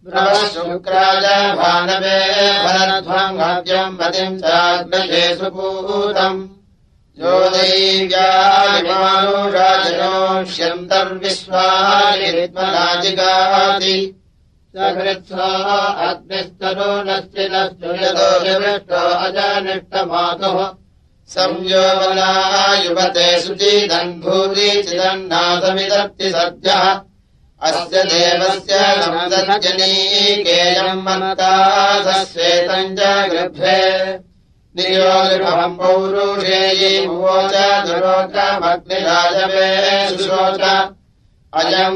शुक्राय भानवे भरध्वम् हव्यम् पतिम् चाग्नये सुपूतम् यो दैव्यानिमानुषाजनोष्यन्तर्विश्वानि विद्मनाजिगाति सकृत्सो अग्निस्तरुणश्चिनस्तु यतो यवृष्टो अजानिष्टमातुः संयोगनायुवते शुचिदन् भूरि चिदन्नादमिदत्ति सद्यः अस्य देवस्य नमदजनीकेयम् मन्ताधश्वेतम् च गृभ्रे नियोगृहम् पौरुषेयी मुवोच दुरोग्रमग्निराजवे सुशोच अयम्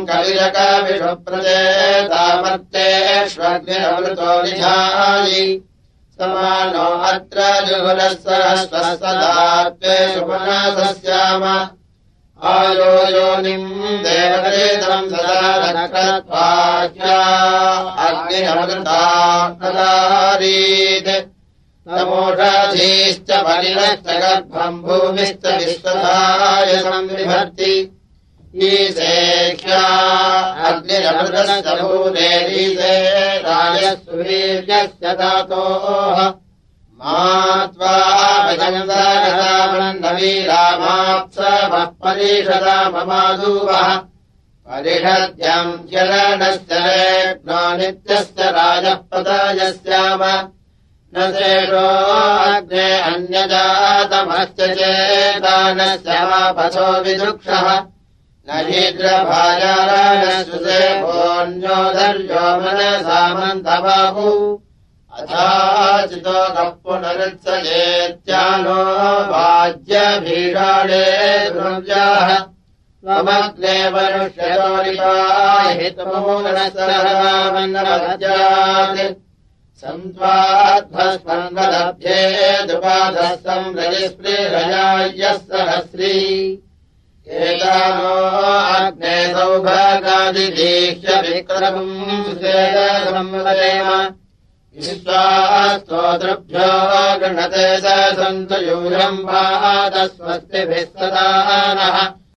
कविरकविषुप्रचेतामर्तेष्वग्निरमृतो निधायि समानो अत्र जुहुरः सहस्रसदात्वे सुमनसस्याम आयो योनिम् देवदेतम् सदा नक्रत्वाख्या अग्निरमृता नदारीत् तमोषधीश्च परिणश्च गर्भम् भूमिश्च विश्वधाय संविभर्ति ईशेख्या अग्निरमृतश्च भूरेरीशे राजस्वीर्यश्च धातोः मात्वा भजन्तवीरामाप्सवः परिषदाममाधूवः परिषद्यम् ज्वलनश्च रेक्नो नित्यश्च राजः पतायस्याम न शेषो अग्ने अन्यजातमश्च चेतानश्च वापथो विदुक्षः न हीद्रभाजारानश्रुते भोन्यो धर्यो मनसामन्तबाहु अथाचितो कः पुनरुत्सजेत्यानो वाज्यभीषाणे द्रव्याः त्वमग्ने मनुष्यतोरिवाहितमूलसहरामन्नवज्यात् सन्त्वाध्वस्मन्वदभ्ये दुपाधः संरजिस्पृहयायः सहस्री एतानो अग्ने सौभागादिदीक्ष्य विक्रमम् सुषेदसंवदेम विश्वास्तोतृभ्यो गृणते स सन्तु यूयम् वादस्वस्तिभिः सदा नः